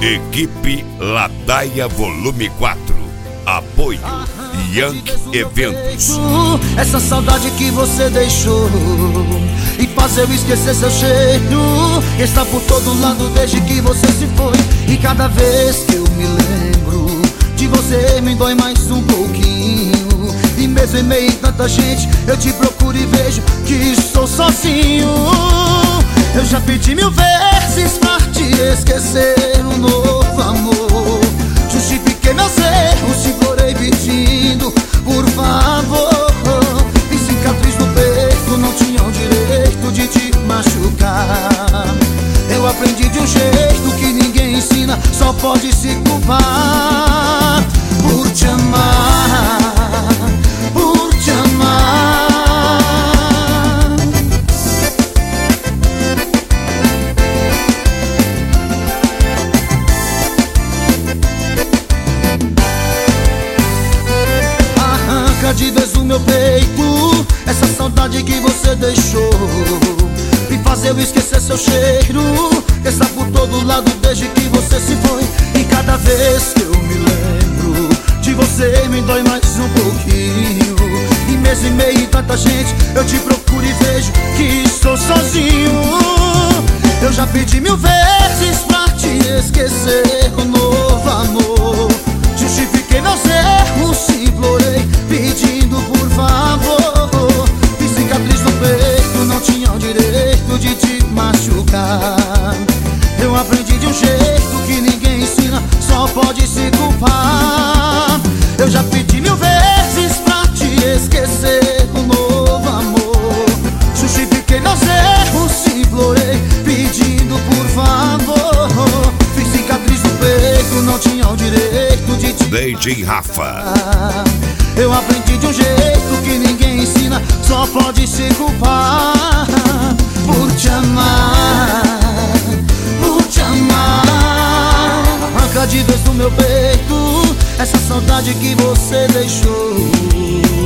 Equipe Ladaia Volume 4. Apoio Young Eventos. Essa saudade que você deixou e faz eu esquecer seu cheiro, que está por todo lado desde que você se foi. E cada vez que eu me lembro de você me dói mais um pouquinho. E mesmo em meio a tanta gente eu te procuro e vejo que estou sozinho. Eu já pedi 1000 vezes pra te esquecer um novo amor. Justifiquei meus erros, implorei pedindo por favor. E cicatriz no peito não tinha o direito de te machucar. Eu aprendi de um jeito que ninguém ensina, só pode se culpar. Por te amar, por te amar. Arranca de vez o meu peito essa saudade que você deixou e faz eu esquecer seu cheiro, que está por todo lado desde que você se foi. E cada vez que eu me lembro de você me dói mais um pouquinho. E mesmo em meio a tanta gente eu te procuro e vejo que estou sozinho. Eu já pedi 1000 vezes pra te esquecer um novo amor. Justifiquei meus erros, implorei pedindo por favor. E cicatriz no peito não tinha o direito de te machucar. Eu aprendi de um jeito que ninguém ensina, só pode se culpar. Eu já pedi 1000 vezes pra te esquecer um novo amor. Justifiquei meus erros, implorei pedindo por favor. Fiz cicatriz no peito, não tinha o direito de te DJ Rafa. Eu aprendi de um jeito que ninguém ensina, só pode se culpar. Por te amar, por te amar. Arranca de vez do meu peito essa saudade que você deixou